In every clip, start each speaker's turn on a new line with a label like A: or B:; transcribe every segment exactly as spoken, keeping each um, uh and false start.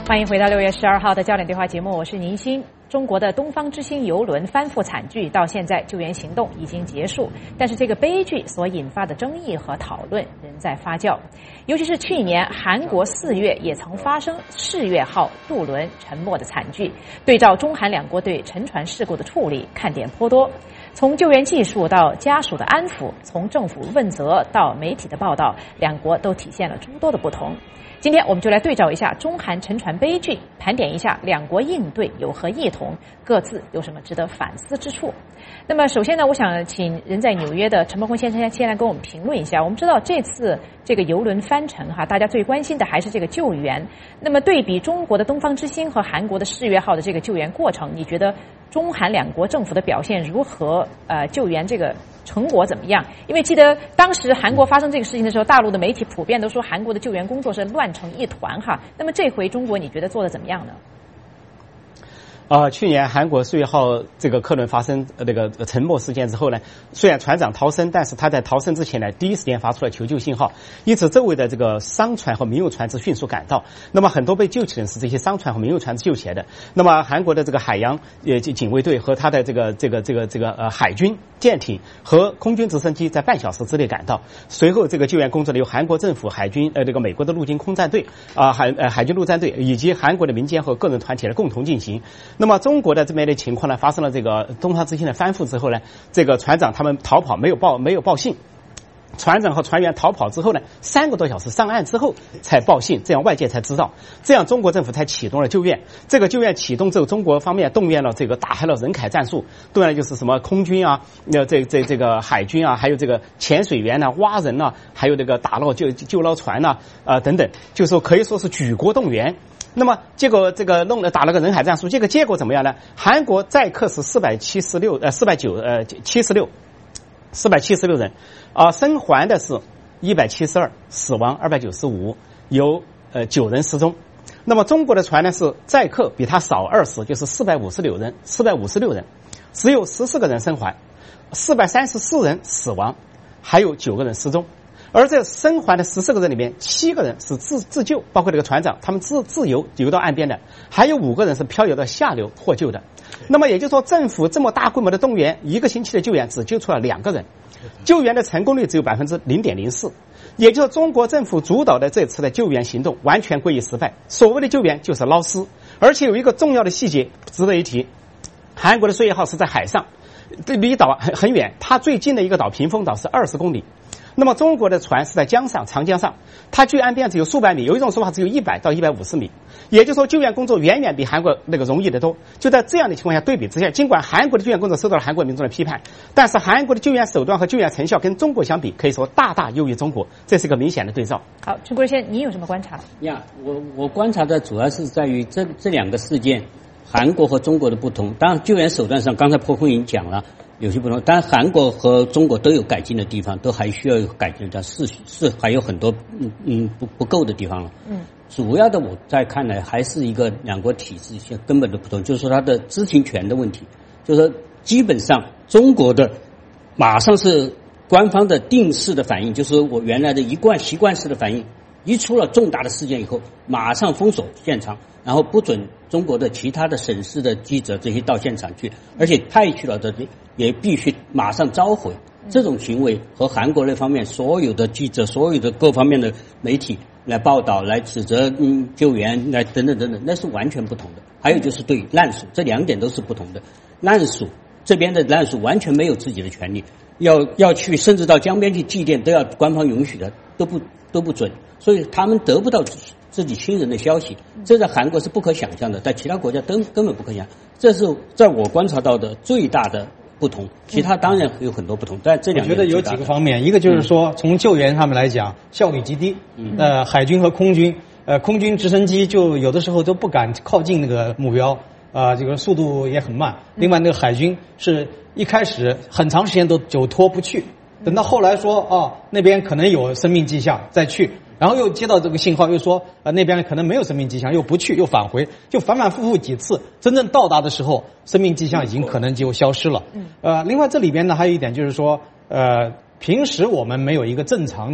A: 欢迎回到六月十二号的焦点对话节目，我是宁鑫。中国的东方之星邮轮翻覆惨剧，到现在救援行动已经结束，但是这个悲剧所引发的争议和讨论仍在发酵。尤其是去年韩国四月也曾发生世越号渡轮沉没的惨剧，对照中韩两国对沉船事故的处理，看点颇多。从救援技术到家属的安抚，从政府问责到媒体的报道，两国都体现了诸多的不同。今天我们就来对照一下中韩沉船悲剧，盘点一下两国应对有何异同，各自有什么值得反思之处。那么首先呢，我想请人在纽约的陈伯宏先生先来跟我们评论一下。我们知道这次这个邮轮翻沉哈，大家最关心的还是这个救援。那么对比中国的东方之星和韩国的世越号的这个救援过程，你觉得中韩两国政府的表现如何？呃，救援这个成果怎么样？因为记得当时韩国发生这个事情的时候，大陆的媒体普遍都说韩国的救援工作是乱成一团哈。那么这回中国你觉得做的怎么样呢？
B: 啊、呃，去年韩国世越号这个客轮发生呃那个沉没事件之后呢，虽然船长逃生，但是他在逃生之前呢，第一时间发出了求救信号，因此周围的这个商船和民用船只迅速赶到。那么很多被救起的人是这些商船和民用船只救起来的。那么韩国的这个海洋呃警卫队和他的这个这个这个这个呃海军舰艇和空军直升机在半小时之内赶到。随后这个救援工作呢，由韩国政府、海军呃这个美国的陆军空战队啊、呃、海呃海军陆战队以及韩国的民间和个人团体来共同进行。那么中国的这边的情况呢，发生了这个东方之星的翻覆之后呢，这个船长他们逃跑没有报没有报信，船长和船员逃跑之后呢，三个多小时上岸之后才报信，这样外界才知道，这样中国政府才启动了救援。这个救援启动之后，中国方面动员了这个打开了人海战术，动员就是什么空军啊，呃这这这个海军啊，还有这个潜水员啊、挖人啊，还有这个打捞救救捞船啊啊、呃、等等，就说可以说是举国动员。那么结果这个弄了打了个人海战术，这个结果怎么样呢？韩国载客是四百七十六呃四百九呃七十六四百七十六人，啊、呃，生还的是一百七十二，死亡二百九十五，有呃九人失踪。那么中国的船呢是载客比他少二十，就是四百五十六人，四百五十六人，只有十四个人生还，四百三十四人死亡，还有九个人失踪。而这生还的十四个人里面，七个人是自自救，包括这个船长，他们自自由游到岸边的，还有五个人是漂游到下流获救的。那么也就是说，政府这么大规模的动员，一个星期的救援只救出了两个人，救援的成功率只有百分之零点零四。也就是中国政府主导的这次的救援行动完全归于失败。所谓的救援就是捞尸，而且有一个重要的细节值得一提：韩国的世越号是在海上，离岛很很远，它最近的一个岛屏风岛是二十公里。那么中国的船是在江上，长江上，它距岸边只有数百米，有一种说法只有一百到一百五十米，也就是说救援工作远远比韩国那个容易得多。就在这样的情况下对比之下，尽管韩国的救援工作受到了韩国民众的批判，但是韩国的救援手段和救援成效跟中国相比，可以说大大优于中国，这是一个明显的对照。
A: 好，陈国先，你有什么观察？
C: 呀，我我观察的主要是在于这这两个事件，韩国和中国的不同。当然，救援手段上，刚才破空已经讲了。有些不同，当然韩国和中国都有改进的地方，都还需要有改进的，是是还有很多嗯嗯不不够的地方了。嗯，主要的我在看来还是一个两国体制性根本的不同，就是说它的知情权的问题，就是说基本上中国的马上是官方的定式的反应，就是我原来的一贯习惯式的反应，一出了重大的事件以后，马上封锁现场，然后不准中国的其他的省市的记者这些到现场去，而且派去了的也必须马上召回。这种行为和韩国那方面所有的记者、所有的各方面的媒体来报道、来指责嗯救援、来等等等等，那是完全不同的。还有就是对烂属，这两点都是不同的。烂属这边的烂属完全没有自己的权利，要要去甚至到江边去祭奠都要官方允许的，都不都不准，所以他们得不到自己亲人的消息，这在韩国是不可想象的，在其他国家都根本不可想象。这是在我观察到的最大的不同，其他当然有很多不同，但这两
D: 我觉得有几个方面，一个就是说从救援上面来讲效率极低，呃，海军和空军，呃，空军直升机就有的时候都不敢靠近那个目标，啊、呃，这个速度也很慢。另外，那个海军是一开始很长时间都久拖不去，等到后来说哦那边可能有生命迹象再去，然后又接到这个信号又说呃那边可能没有生命迹象，又不去又返回，就反反复复几次，真正到达的时候生命迹象已经可能就消失了。呃，另外这里边呢还有一点就是说呃平时我们没有一个正常的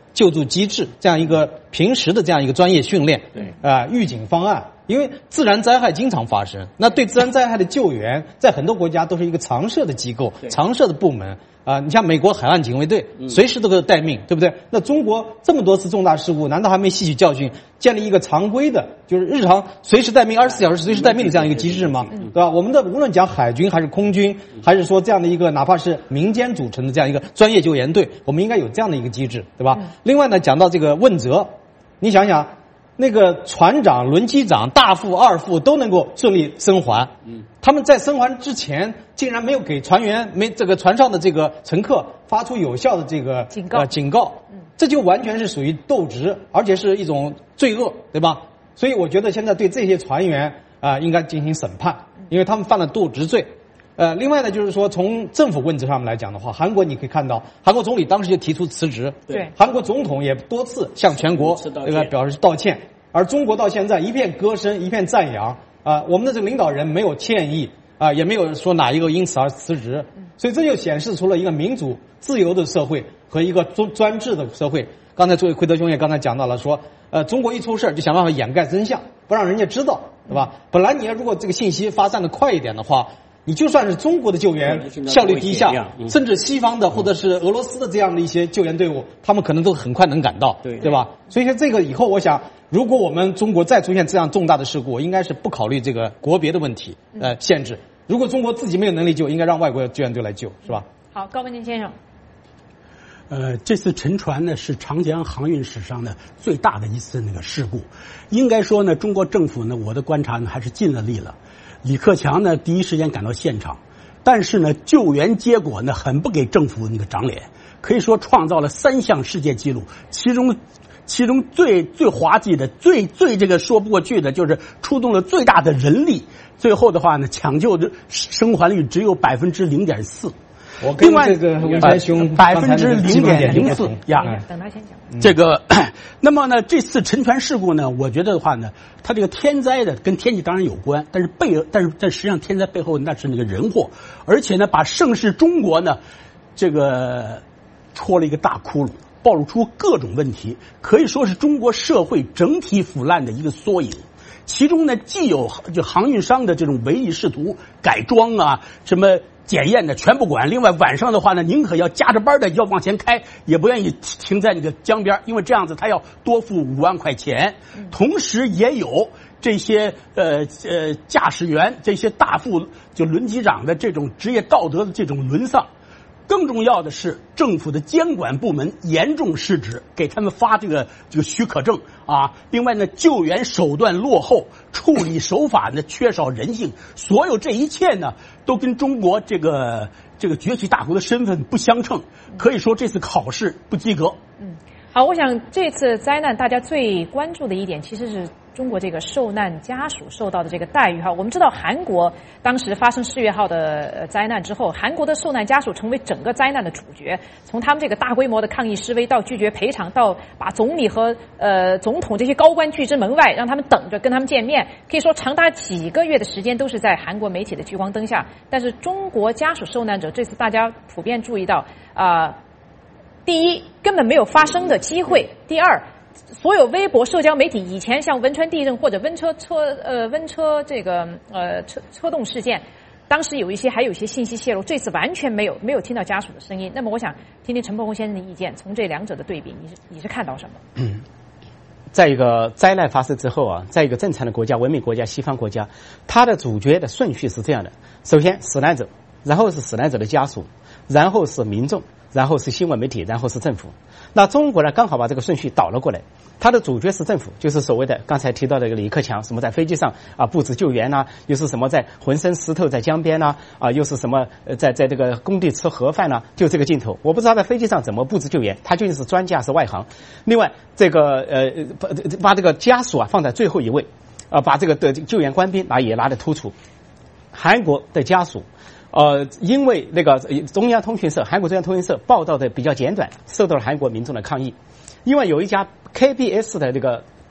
D: 救助机制，这样一个平时的这样一个专业训练，
C: 对
D: 啊、呃，预警方案。因为自然灾害经常发生，那对自然灾害的救援，在很多国家都是一个常设的机构、常设的部门啊、呃。你像美国海岸警卫队，随时都可以待命，对不对？那中国这么多次重大事故，难道还没吸取教训，建立一个常规的，就是日常随时待命、二十四小时随时待命的这样一个机制吗？对吧？我们的无论讲海军还是空军，还是说这样的一个哪怕是民间组成的这样一个专业救援队，我们应该有这样的一个机制，对吧？另外呢，讲到这个问责，你想想。那个船长、轮机长、大副、二副都能够顺利生还，嗯，他们在生还之前竟然没有给船员、没这个船上的这个乘客发出有效的这个
A: 警告，
D: 呃警告，嗯，这就完全是属于斗职，而且是一种罪恶，对吧？所以我觉得现在对这些船员啊、呃、应该进行审判，因为他们犯了斗职罪。呃，另外呢，就是说从政府问责上面来讲的话，韩国你可以看到，韩国总理当时就提出辞职，
A: 对，
D: 韩国总统也多次向全国这个表示道歉，而中国到现在一片歌声，一片赞扬啊、呃，我们的这个领导人没有歉意啊、呃，也没有说哪一个因此而辞职，所以这就显示出了一个民主自由的社会和一个专专制的社会。刚才作为奎德兄也刚才讲到了说，呃，中国一出事就想办法掩盖真相，不让人家知道，对吧？本来你要如果这个信息发散的快一点的话。你就算是中国的救援效率低下，甚至西方的或者是俄罗斯的这样的一些救援队伍，他们可能都很快能赶到，对对吧？所以说这个以后，我想，如果我们中国再出现这样重大的事故，应该是不考虑这个国别的问题，呃，限制。如果中国自己没有能力救，应该让外国救援队来救，是吧？
A: 好，高文金先生。
E: 呃，这次沉船呢是长江航运史上的最大的一次那个事故，应该说呢，中国政府呢，我的观察呢还是尽了力了。李克强呢，第一时间赶到现场，但是呢，救援结果呢，很不给政府那个长脸，可以说创造了三项世界纪录，其中，其中最最滑稽的、最最这个说不过去的，就是出动了最大的人力，最后的话呢，抢救的生还率只有百分之零点四。
D: 我跟这个文山兄
E: 百分之零点零四呀，
A: 等他先讲。
E: 这个，那么呢，这次沉船事故呢，我觉得的话呢，它这个天灾的跟天气当然有关，但是背，但是但实际上天灾背后那是那个人祸，而且呢，把盛世中国呢，这个戳了一个大窟窿，暴露出各种问题，可以说是中国社会整体腐烂的一个缩影。其中呢，既有就航运商的这种唯利是图、改装啊，什么检验的全不管。另外晚上的话呢，宁可要加着班的要往前开，也不愿意停在那个江边，因为这样子他要多付五万块钱。同时也有这些呃呃驾驶员、这些大副就轮机长的这种职业道德的这种沦丧。更重要的是，政府的监管部门严重失职，给他们发这个这个许可证啊。另外呢，救援手段落后，处理手法呢缺少人性，所有这一切呢，都跟中国这个这个崛起大国的身份不相称。可以说，这次考试不及格。
A: 嗯，好，我想这次灾难大家最关注的一点，其实是中国这个受难家属受到的这个待遇哈。我们知道韩国当时发生世越号的灾难之后，韩国的受难家属成为整个灾难的主角，从他们这个大规模的抗议示威到拒绝赔偿，到把总理和呃总统这些高官拒之门外，让他们等着跟他们见面，可以说长达几个月的时间都是在韩国媒体的聚光灯下。但是中国家属受难者这次大家普遍注意到啊、呃，第一根本没有发声的机会，第二所有微博社交媒体以前像汶川地震或者温车车呃温车这个呃车车动事件，当时有一些还有一些信息泄露，这次完全没有没有听到家属的声音。那么我想听听陈伯宏先生的意见，从这两者的对比，你是你是看到什么？
B: 嗯，在一个灾难发生之后啊，在一个正常的国家、文明国家、西方国家，它的主角的顺序是这样的：首先死难者，然后是死难者的家属，然后是民众，然后是新闻媒体，然后是政府。那中国呢，刚好把这个顺序倒了过来，它的主角是政府，就是所谓的刚才提到的一个李克强，什么在飞机上啊布置救援呐、啊，又是什么在浑身湿透在江边呐、啊，啊又是什么呃在在这个工地吃盒饭呐、啊，就这个镜头，我不知道在飞机上怎么布置救援，他究竟是专家是外行。另外这个呃把把这个家属啊放在最后一位，啊把这个的救援官兵啊也拉得突出，韩国的家属。呃，因为那个中央通讯社，韩国中央通讯社报道的比较简短，受到了韩国民众的抗议。因为有一家 K B S 的这个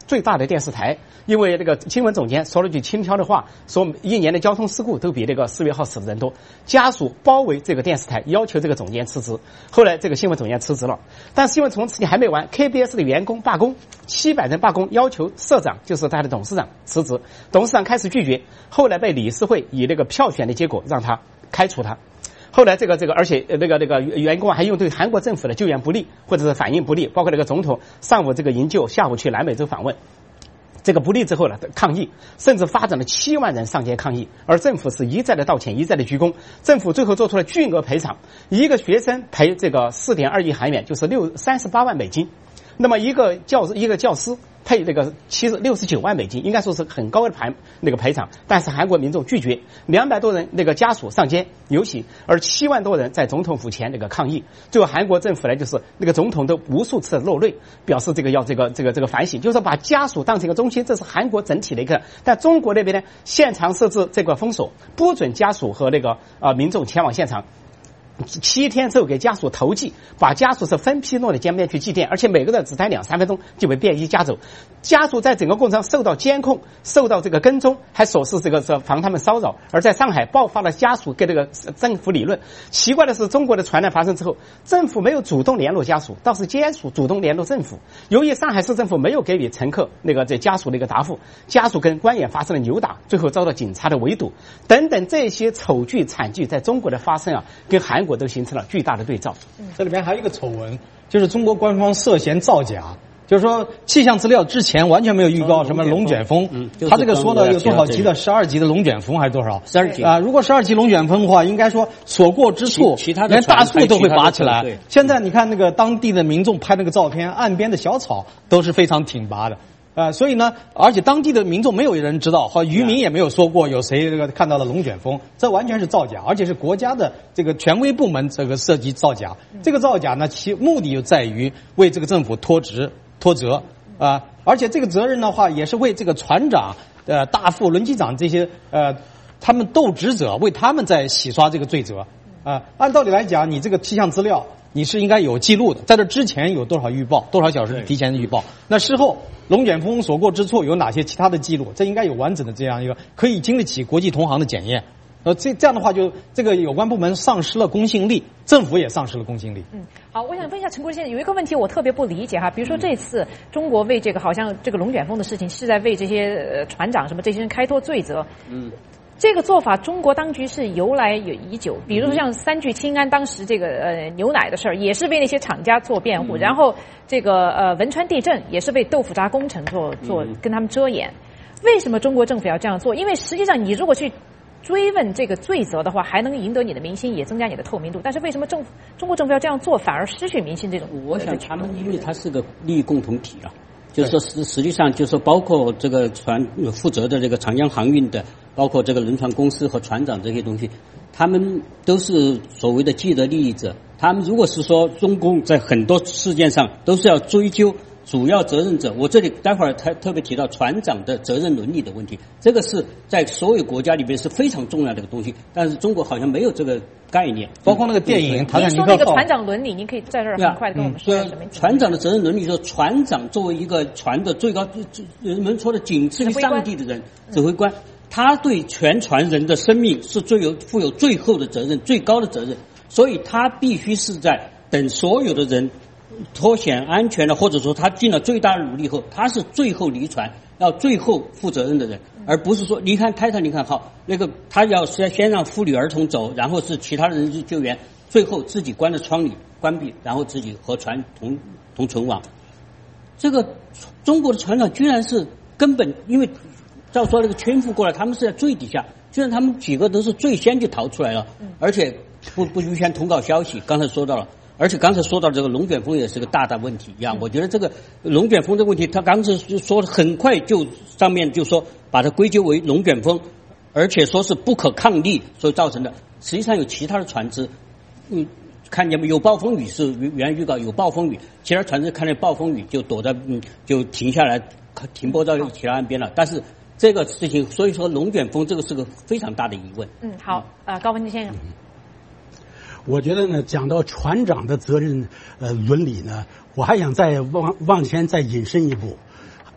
B: 最大的电视台，因为那个新闻总监说了句轻佻的话，说一年的交通事故都比那个四月号死的人多。家属包围这个电视台，要求这个总监辞职。后来这个新闻总监辞职了，但是新闻从事情还没完 ，K B S 的员工罢工，七百人罢工，要求社长就是他的董事长辞职。董事长开始拒绝，后来被理事会以那个票选的结果让他开除他。后来这个这个，而且那个那个员工还用对韩国政府的救援不利或者是反应不利，包括那个总统上午这个营救，下午去南美洲访问，这个不利之后呢，抗议，甚至发展了七万人上街抗议，而政府是一再的道歉，一再的鞠躬。政府最后做出了巨额赔偿，一个学生赔这个四点二亿韩元，就是六三十八万美金。那么一个教一个教师配那个七十六十九万美金，应该说是很高的赔那个赔偿，但是韩国民众拒绝，两百多人那个家属上街游行，而七万多人在总统府前那个抗议。最后韩国政府呢，就是那个总统都无数次落泪，表示这个要这个这个这个反省，就是说把家属当成一个中心，这是韩国整体的一个。但中国那边呢，现场设置这个封锁，不准家属和那个啊、呃、民众前往现场。七天之后给家属投寄，把家属是分批弄到街边去祭奠，而且每个人只待两三分钟就被便衣夹走。家属在整个过程中受到监控，受到这个跟踪，还说是这个是防他们骚扰。而在上海爆发了家属跟这个政府理论。奇怪的是，中国的传染发生之后，政府没有主动联络家属，倒是家属主动联络政府。由于上海市政府没有给予乘客那个这家属的一个答复，家属跟官员发生了扭打，最后遭到警察的围堵，等等这些丑剧惨剧在中国的发生啊，跟韩国都形成了巨大的对照。
D: 这里面还有一个丑闻，就是中国官方涉嫌造假，就是说气象资料之前完全没有预告什么龙卷风，
C: 嗯就是、
D: 他这个说的有多少级的十二级的龙卷风还是多少？
C: 十二级
D: 啊、呃！如果十二级龙卷风的话，应该说所过之处，
C: 其他的
D: 连大树都会拔起来。
C: 对，
D: 现在你看那个当地的民众拍那个照片，岸边的小草都是非常挺拔的。呃，所以呢，而且当地的民众没有人知道，和渔民也没有说过有谁这个看到了龙卷风，这完全是造假，而且是国家的这个权威部门这个涉及造假。这个造假呢，其目的就在于为这个政府脱职脱责啊、呃，而且这个责任的话，也是为这个船长、呃大副、轮机长这些呃他们斗职者为他们在洗刷这个罪责啊、呃。按道理来讲，你这个气象资料你是应该有记录的，在这之前有多少预报，多少小时提前的预报，那事后龙卷风所过之处有哪些其他的记录，这应该有完整的这样一个可以经得起国际同行的检验。呃，这这样的话就，就这个有关部门丧失了公信力，政府也丧失了公信力。
A: 嗯，好，我想问一下陈国先生，有一个问题我特别不理解哈，比如说这次中国为这个好像这个龙卷风的事情是在为这些呃船长什么这些人开脱罪责，嗯。这个做法，中国当局是由来有已久。比如说像三聚氰胺当时这个呃牛奶的事儿，也是为那些厂家做辩护。然后这个呃汶川地震也是为豆腐渣工程做做跟他们遮掩。为什么中国政府要这样做？因为实际上你如果去追问这个罪责的话，还能赢得你的民心，也增加你的透明度。但是为什么政府中国政府要这样做，反而失去民心这种？
C: 我想他们因为它是个利益共同体了。就是说实实际上就是说包括这个船负责的这个长江航运的，包括这个轮船公司和船长这些东西，他们都是所谓的既得利益者。他们如果是说中共在很多事件上都是要追究主要责任者，我这里待会儿特特别提到船长的责任伦理的问题，这个是在所有国家里面是非常重要的一个东西，但是中国好像没有这个概念。
D: 包括那个电影《塔坦尼克号》，
A: 您说那个船长伦理，您可以在这儿很快的跟我们说一下什么？
C: 船长的责任伦理，就是船长作为一个船的最高，人们说的仅次于上帝的人，指挥官，他对全船人的生命是最有负有最后的责任、最高的责任，所以他必须是在等所有的人脱险安全了，或者说他尽了最大的努力后，他是最后离船要最后负责任的人，而不是说你看泰坦尼克号那个他要先先让妇女儿童走，然后是其他人去救援，最后自己关在窗里关闭，然后自己和船同同存亡。这个中国的船长居然是根本因为照说那个圈付过来，他们是在最底下，居然他们几个都是最先就逃出来了，而且不不预先通告消息，刚才说到了。而且刚才说到这个龙卷风也是个大大问题一样，我觉得这个龙卷风的问题，他刚才说很快就上面就说把它归咎为龙卷风，而且说是不可抗力所造成的。实际上有其他的船只，嗯，看见没有暴风雨是原预告有暴风雨，其他船只看见暴风雨就躲在嗯就停下来停泊到其他岸边了。但是这个事情，所以说龙卷风这个是个非常大的疑问。
A: 嗯，好，呃，高文基先生。
E: 我觉得呢，讲到船长的责任呃伦理呢，我还想再往往前再引申一步。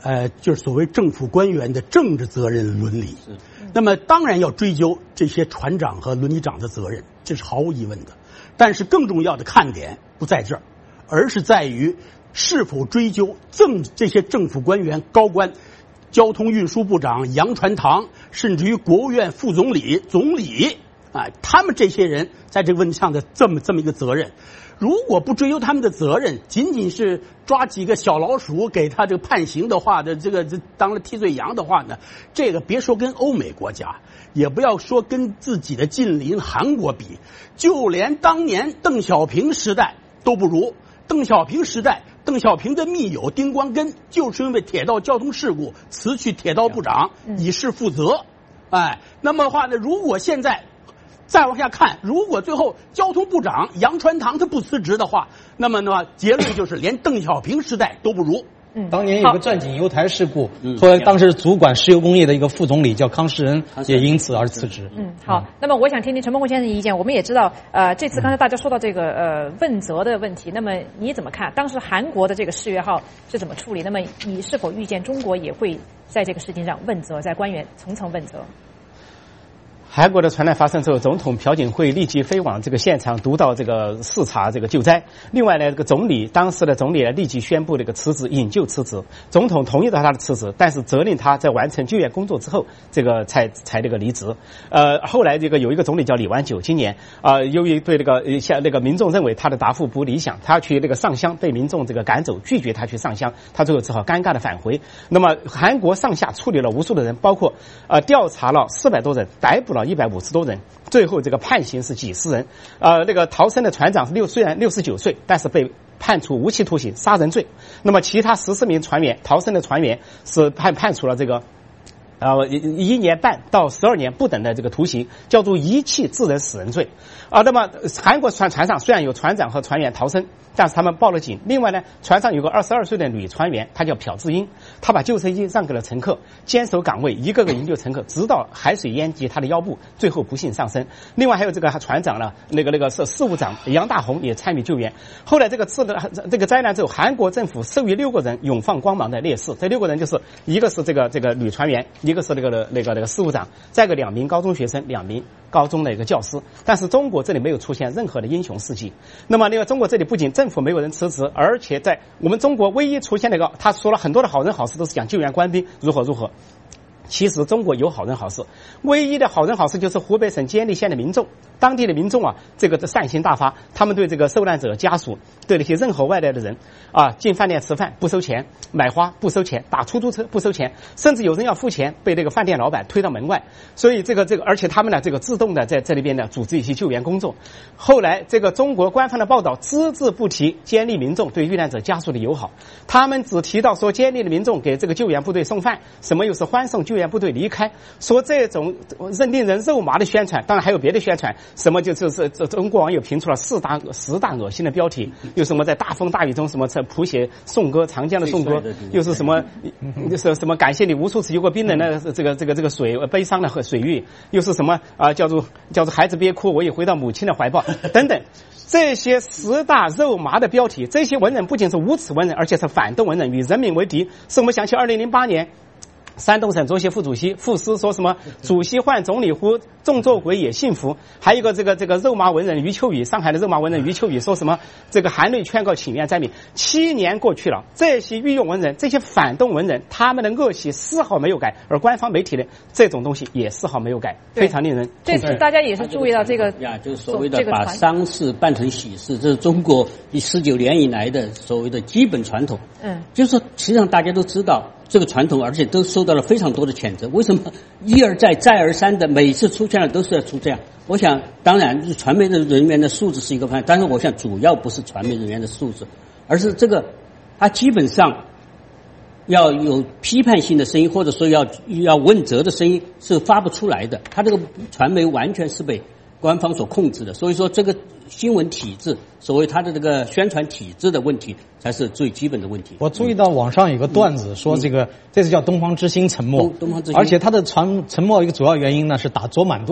E: 呃，就是所谓政府官员的政治责任伦理。那么当然要追究这些船长和轮机长的责任，这是毫无疑问的。但是更重要的看点不在这儿，而是在于是否追究政这些政府官员高官。交通运输部长杨传堂，甚至于国务院副总理、总理啊，他们这些人在这个问题上的这么这么一个责任，如果不追究他们的责任，仅仅是抓几个小老鼠给他这个判刑的话的，这个这当了替罪羊的话呢，这个别说跟欧美国家，也不要说跟自己的近邻韩国比，就连当年邓小平时代都不如。邓小平时代。邓小平的密友丁光根就是因为铁道交通事故辞去铁道部长，以示负责。哎，那么的话呢，如果现在再往下看，如果最后交通部长杨传堂他不辞职的话，那么呢，结论就是连邓小平时代都不如。
D: 嗯，当年有个钻井油台事故，说当时主管石油工业的一个副总理叫康世恩，也因此而辞职。
A: 嗯，好，那么我想听听陈梦红先生的意见。我们也知道，呃，这次刚才大家说到这个呃问责的问题，那么你怎么看？当时韩国的这个世越号是怎么处理？那么你是否预见中国也会在这个事情上问责，在官员层层问责？
B: 韩国的船难发生之后，总统朴槿惠立即飞往这个现场督导这个视察这个救灾。另外呢，这个总理当时的总理立即宣布这个辞职，引咎辞职。总统同意了他的辞职，但是责令他在完成救援工作之后，这个才才这个离职。呃，后来这个有一个总理叫李万九，今年啊、呃，由于对这个像那个民众认为他的答复不理想，他去那个上香被民众这个赶走，拒绝他去上香，他最后只好尴尬的返回。那么韩国上下处理了无数的人，包括呃调查了四百多人，逮捕了一百五十多人，最后这个判刑是几十人。呃，那个逃生的船长是六虽然六十九岁，但是被判处无期徒刑、杀人罪。那么其他十四名船员逃生的船员是判判处了这个。呃，一年半到十二年不等的这个徒刑，叫做遗弃致人死人罪。啊、呃，那么韩国船船上虽然有船长和船员逃生，但是他们报了警。另外呢，船上有个二十二岁的女船员，她叫朴智英，她把救生衣让给了乘客，坚守岗位，一个个营救乘客，直到海水淹及她的腰部，最后不幸丧生。另外还有这个船长呢，那个那个是事务长杨大红也参与救援。后来这个次的这个灾难之后，韩国政府授予六个人永放光芒的烈士，这六个人就是一个是这个这个女船员，一个是那个那个那个事务长，再一个两名高中学生，两名高中的一个教师。但是中国这里没有出现任何的英雄事迹。那么那个中国这里不仅政府没有人辞职，而且在我们中国唯一出现那个，他说了很多的好人好事，都是讲救援官兵如何如何。其实中国有好人好事，唯一的好人好事就是湖北省监利县的民众，当地的民众啊，这个善心大发，他们对这个受难者家属，对那些任何外来的人啊，进饭店吃饭不收钱，买花不收钱，打出租车不收钱，甚至有人要付钱，被这个饭店老板推到门外。所以这个这个，而且他们呢，这个自动的在这里边呢组织一些救援工作。后来这个中国官方的报道只字不提监利民众对遇难者家属的友好，他们只提到说监利的民众给这个救援部队送饭，什么又是欢送救援部队离开，说这种令人肉麻的宣传，当然还有别的宣传，什么就是这中国网友评出了四大十大恶心的标题，又什么在大风大雨中什么谱写颂歌长江的颂歌，又是什么是什么感谢你无数次游过冰冷的这个这个这个水悲伤的水域，又是什么啊、呃、叫做叫做孩子别哭，我已回到母亲的怀抱等等。这些十大肉麻的标题，这些文人不仅是无耻文人，而且是反动文人，与人民为敌。使我们想起二零零八年山东省作协副主席傅斯说什么主席换总理乎，众做鬼也幸福。还有一个这个这个肉麻文人余秋雨，上海的肉麻文人余秋雨说什么这个含泪劝告请愿灾民。七年过去了，这些御用文人，这些反动文人，他们的恶习丝毫没有改，而官方媒体的这种东西也丝毫没有改，非常令人。
A: 这次大家也是注意到这个
C: 呀，就是所谓的把丧事办成喜事，这是中国第十九年以来的所谓的基本传统。嗯，就是说实际上大家都知道这个传统，而且都受到了非常多的谴责。为什么一而再再而三的每次出现了都是要出这样？我想当然传媒的人员的素质是一个方面，但是我想主要不是传媒人员的素质，而是这个他基本上要有批判性的声音，或者说要要问责的声音是发不出来的。他这个传媒完全是被官方所控制的，所以说这个新闻体制，所谓它的这个宣传体制的问题，才是最基本的问题。
D: 我注意到网上有个段子说，这个、嗯、这次叫东方之星沉没，
C: 东方之星，
D: 而且它的传沉没一个主要原因呢是打卓满舵。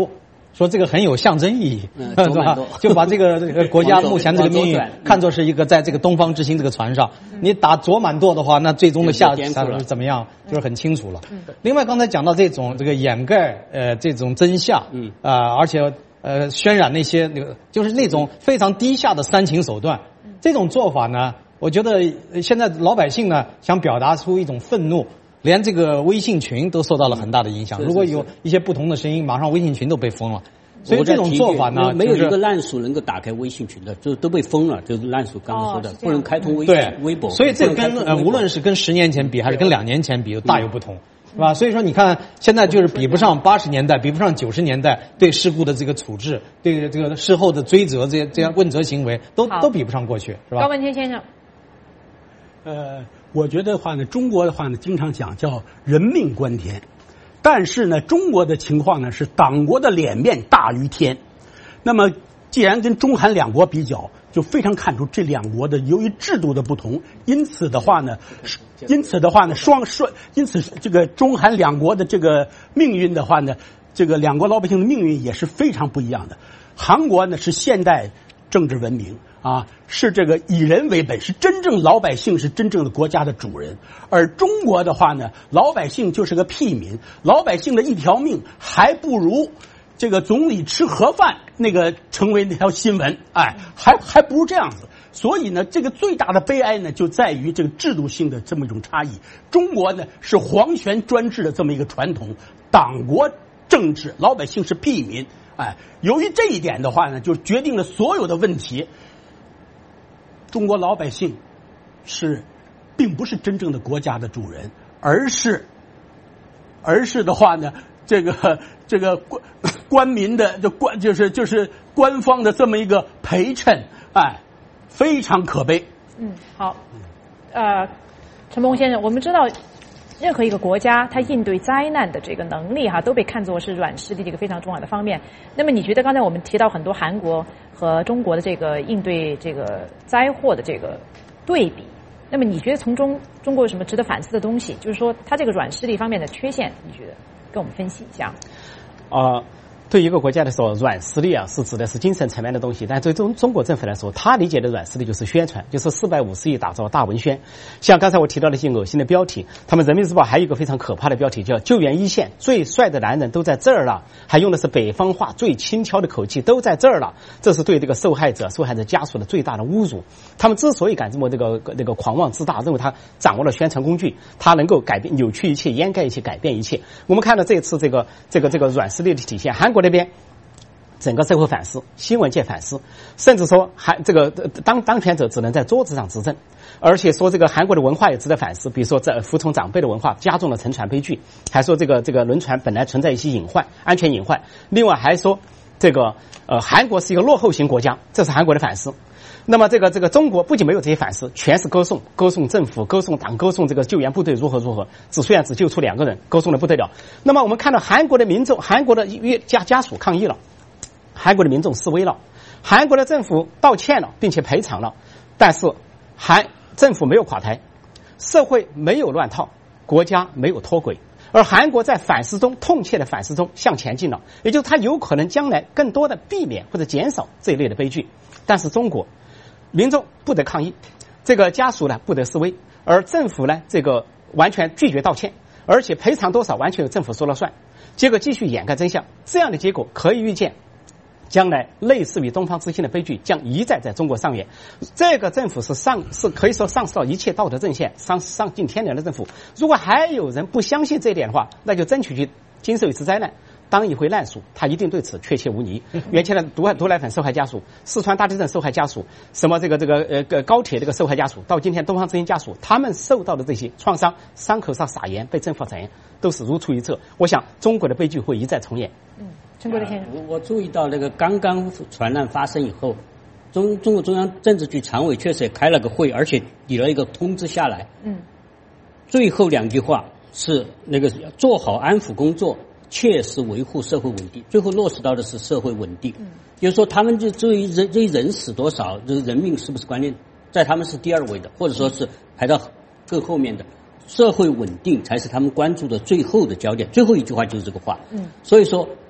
D: 说这个很有象征意义，
C: 嗯
D: 是吧？就把这个这个国家目前这个命运看作是一个在这个东方之星这个船上，你打左满舵的话，那最终的下场是怎么样，就是很清楚了。另外，刚才讲到这种这个掩盖呃这种真相，嗯啊，而且呃渲染那些那个就是那种非常低下的煽情手段，这种做法呢，我觉得现在老百姓呢想表达出一种愤怒。连这个微信群都受到了很大的影响。
C: 是是是，
D: 如果有一些不同的声音，马上微信群都被封了。所以这种做法呢，
C: 没有一个烂鼠能够打开微信群的，就都被封了。就是烂鼠刚才说的，
A: 哦、
C: 不能开通微信、
D: 对
C: 微博。
D: 所以这跟呃，无论是跟十年前比，还是跟两年前比，大有不同，是吧？所以说，你看现在就是比不上八十年代，比不上九十年代对事故的这个处置，对这个事后的追责，这些这样问责行为，都都比不上过去，是吧？
A: 高文谦先生，
E: 呃。我觉得话呢，中国的话呢，经常讲叫人命关天，但是呢，中国的情况呢是党国的脸面大于天。那么，既然跟中韩两国比较，就非常看出这两国的由于制度的不同，因此的话呢，因此的话呢，双双，因此这个中韩两国的这个命运的话呢，这个两国老百姓的命运也是非常不一样的。韩国呢是现代政治文明。啊，是这个以人为本，是真正老百姓是真正的国家的主人，而中国的话呢，老百姓就是个屁民，老百姓的一条命还不如这个总理吃盒饭那个成为那条新闻，哎，还还不如这样子。所以呢，这个最大的悲哀呢，就在于这个制度性的这么一种差异。中国呢是皇权专制的这么一个传统，党国政治，老百姓是屁民，哎，由于这一点的话呢，就决定了所有的问题。中国老百姓是，并不是真正的国家的主人，而是，而是的话呢，这个这个官官民的就官就是就是官方的这么一个陪衬，哎，非常可悲。
A: 嗯，好，呃，陈鹏先生，我们知道，任何一个国家它应对灾难的这个能力哈，都被看作是软实力的一个非常重要的方面。那么你觉得刚才我们提到很多韩国和中国的这个应对这个灾祸的这个对比，那么你觉得从中中国有什么值得反思的东西？就是说它这个软实力方面的缺陷，你觉得跟我们分析一下？
B: 啊、呃。对一个国家来说，软实力啊是指的是精神层面的东西，但对中中国政府来说，他理解的软实力就是宣传，就是四百五十亿打造大文宣。像刚才我提到的一些恶心的标题，他们人民日报还有一个非常可怕的标题叫救援一线最帅的男人都在这儿了，还用的是北方话最轻佻的口气，都在这儿了。这是对这个受害者受害者家属的最大的侮辱。他们之所以敢这么这个那个狂妄自大，认为他掌握了宣传工具，他能够改变扭曲一切，掩盖一切，改变一切。我们看到这次这个这个这个软实力的体现，韩国那边整个社会反思，新闻界反思，甚至说还这个当当权者只能在桌子上执政，而且说这个韩国的文化也值得反思，比如说这服从长辈的文化加重了沉船悲剧，还说这个这个轮船本来存在一些隐患，安全隐患，另外还说这个呃韩国是一个落后型国家，这是韩国的反思。那么这个这个中国不仅没有这些反思，全是歌颂歌颂政府，歌颂党，歌颂这个救援部队如何如何，只虽然只救出两个人，歌颂的不得了。那么我们看到韩国的民众，韩国的家家属抗议了，韩国的民众示威了，韩国的政府道歉了，并且赔偿了，但是韩政府没有垮台，社会没有乱套，国家没有脱轨，而韩国在反思中，痛切的反思中向前进了，也就是它有可能将来更多的避免或者减少这一类的悲剧。但是中国民众不得抗议，这个家属呢不得示威，而政府呢这个完全拒绝道歉，而且赔偿多少完全由政府说了算，结果继续掩盖真相，这样的结果可以预见，将来类似于东方之星的悲剧将一再在中国上演。这个政府是上是可以说丧失到一切道德正线，丧丧尽天良的政府。如果还有人不相信这一点的话，那就争取去经受一次灾难，当一回烂熟，他一定对此确切无疑。原先的毒毒奶粉受害家属，四川大地震受害家属，什么这个这个呃高铁这个受害家属，到今天东方之星家属，他们受到的这些创伤，伤口上撒盐，被政府撒盐，都是如出一辙。我想中国的悲剧会一再重演。
A: 嗯，陈国的先生，
C: 我我注意到那个刚刚船难发生以后，中中国中央政治局常委确实也开了个会，而且拟了一个通知下来。
A: 嗯，
C: 最后两句话是那个做好安抚工作，切实维护社会稳定，最后落实到的是社会稳定。嗯，就是说他们就至于人至于人死多少，这个人命是不是关键，在他们是第二位的，或者说是排到更后面的。社会稳定才是他们关注的最后的焦点。最后一句话就是这个话。嗯，所以说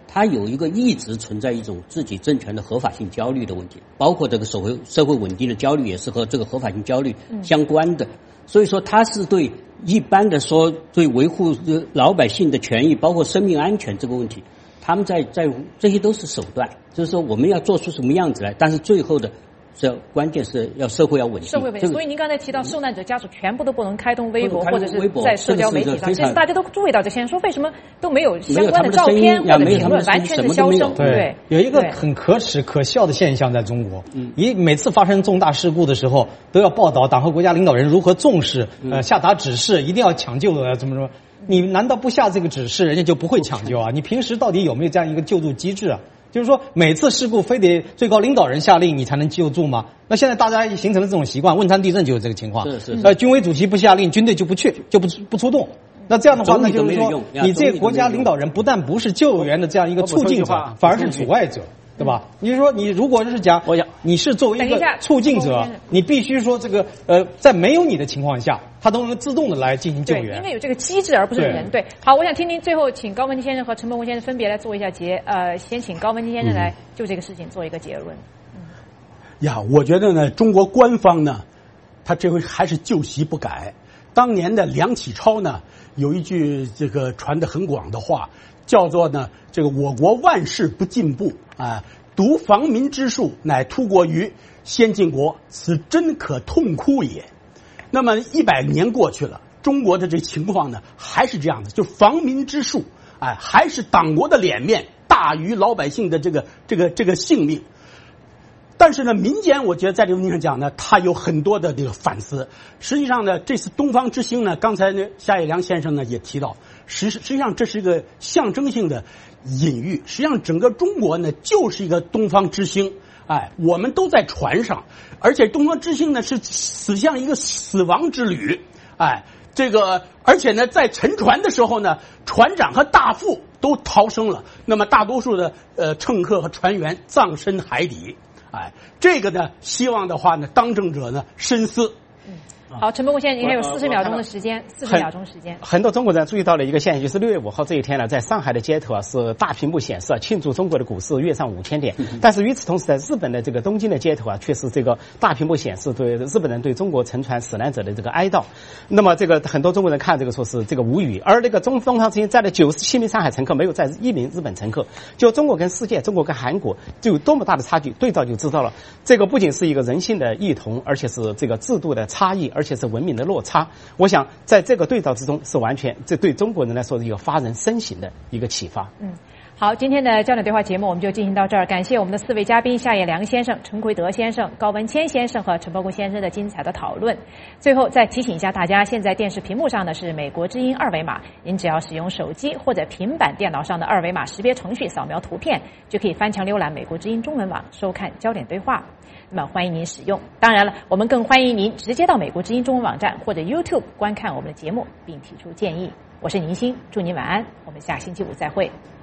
C: 它有一个一直存在一种自己政权的合法性焦虑的问题，包括这个社会社会稳定的焦虑也是和这个合法性焦虑相关的。所以说，它是对一般的说对维护老百姓的权益，包括生命安全这个问题，他们在在这些都是手段，就是说我们要做出什么样子来，但是最后的。这关键是要社会要稳定，
A: 社会稳定。
C: 这个、
A: 所以您刚才提到受难者家属全部都不能开通微博，
C: 或者
A: 是在社交媒体上，其实大家都注意到这些人，说为什么都没有相关
C: 的
A: 照片或者评论，
C: 完
A: 全的销声。
D: 对，有一个很可耻可笑的现象在中国，一每次发生重大事故的时候，都要报道党和国家领导人如何重视，呃，下达指示，一定要抢救的，怎么说？你难道不下这个指示，人家就不会抢救啊？你平时到底有没有这样一个救助机制啊？就是说，每次事故非得最高领导人下令你才能救助吗？那现在大家形成了这种习惯，汶川地震就是这个情况。
C: 是是是。
D: 呃，军委主席不下令，军队就不去，就不不出动。那这样的话，那就是说，你这个国家领导人不但不是救援的这样一个促进者，反而是阻碍者。对吧？你是说，你如果是讲，我想你是作为一个促进者，你必须说这个呃，在没有你的情况下，他都能自动的来进行救援。
A: 对，因为有这个机制，而不是人。对，好，我想听听最后，请高文基先生和陈伯文先生分别来做一下结。呃，先请高文基先生来就这个事情做一个结论。
E: 嗯、呀，我觉得呢，中国官方呢，他这回还是旧习不改。当年的梁启超呢，有一句这个传得很广的话。叫做呢，这个我国万事不进步啊，独防民之术，乃突国于先进国，此真可痛哭也。那么一百年过去了，中国的这情况呢，还是这样的，就防民之术，哎，还是党国的脸面大于老百姓的这个这个这个性命。但是呢，民间我觉得在这个问题上讲呢，他有很多的这个反思。实际上呢，这次东方之星呢，刚才呢夏叶良先生呢也提到，实实际上这是一个象征性的隐喻。实际上整个中国呢就是一个东方之星，哎，我们都在船上，而且东方之星呢是驶向一个死亡之旅，哎，这个而且呢在沉船的时候呢，船长和大副都逃生了，那么大多数的呃乘客和船员葬身海底。哎，这个呢，希望的话呢，当政者呢深思。
A: 嗯，好，陈伯文先生，您还有四十秒钟的时间，四十秒钟时间。
B: 很多中国人注意到了一个现象，就是六月五号这一天呢，在上海的街头啊是大屏幕显示啊庆祝中国的股市跃上五千点，但是与此同时，在日本的这个东京的街头啊，却是这个大屏幕显示对日本人对中国沉船死难者的这个哀悼。那么这个很多中国人看这个说是这个无语，而那个中东方之星载了九十七名上海乘客，没有载一名日本乘客。就中国跟世界，中国跟韩国就有多么大的差距，对照就知道了。这个不仅是一个人性的异同，而且是这个制度的差异，而且是文明的落差。我想在这个对照之中，是完全这对中国人来说是一个发人深省的一个启发。
A: 嗯。好，今天的焦点对话节目我们就进行到这儿。感谢我们的四位嘉宾夏叶良先生、陈奎德先生、高文谦先生和陈伯公先生的精彩的讨论。最后再提醒一下大家，现在电视屏幕上呢是美国之音二维码，您只要使用手机或者平板电脑上的二维码识别程序扫描图片，就可以翻墙浏览美国之音中文网收看焦点对话。那么欢迎您使用。当然了，我们更欢迎您直接到美国之音中文网站或者 YouTube 观看我们的节目，并提出建议。我是宁欣，祝您晚安，我们下星期五再会。